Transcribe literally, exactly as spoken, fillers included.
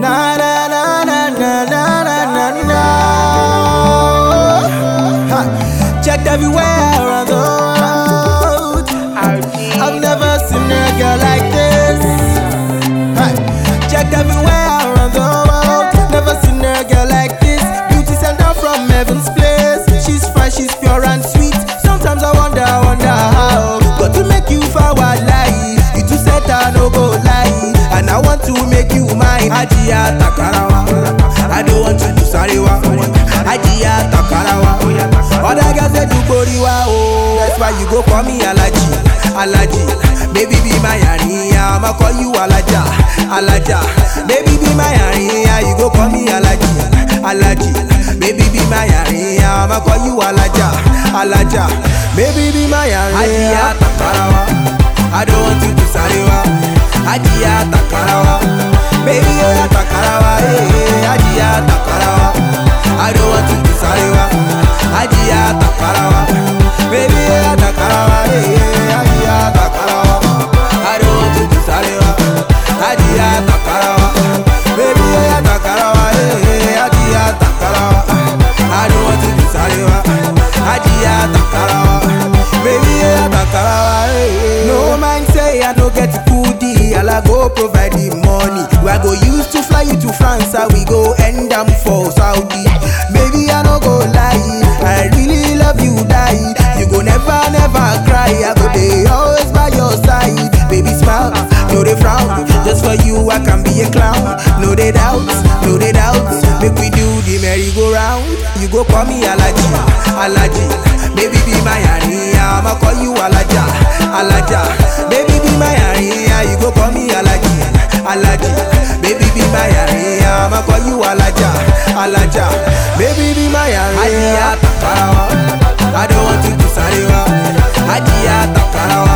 Na na na na na na na na na. Ha. Checked everywhere around the world. I've never seen a girl like this. Ha. Checked everywhere around the world. Never seen a girl like this. Beauty sent down from heaven's place. She's fine, she's pure and sweet. Sometimes I wonder, wonder how. Got to make you forward lie. You two said I no go lie. And I want to make you mine. Ajiya Takarawa. I don't want to do Sarewa. Ajiya Takarawa. Other girls say do Koriwa. Oh, that's why you go call me Alaji. Alaji. Baby be my Aniya. I'ma call you Alaja. Alaja. Baby be my Aniya. You go call me Alaji. Alaji. Baby be my Aniya. I'ma call you Alaja. Alaja. Baby be my Aniya. Ajiya Takarawa. I don't want to do Sarewa. Ajiya Takarawa. Baby oh ya Takarawa. Hey, Ajiya Takarawa. I don't want to do Sarewa. Ajiya Takarawa. Baby oh ya Takarawa. Hey, Ajiya Takarawa. I don't want to do Sarewa. Ajiya Takarawa. Baby oh ya Takarawa. Hey, Ajiya Takarawa. I don't want to do Sarewa. Ajiya Takarawa. Baby oh ya Takarawa. Hey, no man say I don't get good deal. I go provide the money. We go use to fly you to France. And we go end up for Saudi. Baby I no go lie. I really love you die. You go never never cry. I go dey always by your side. Baby smile, no they frown. Just for you I can be a clown. No they doubt, no they doubt. Make we do the merry-go-round. You go call me Alaji, Alaji. Baby be my Aniya. I'ma call you Alaja, Alaja. Baby be my Aniya. You go call me Alaji, Alaji. Baby be my Aniya. I'ma call you Alaja, Alaja. Baby be my Aniya. Ajiya Takarawa. I don't want to do Sarewa. Ajiya Takarawa.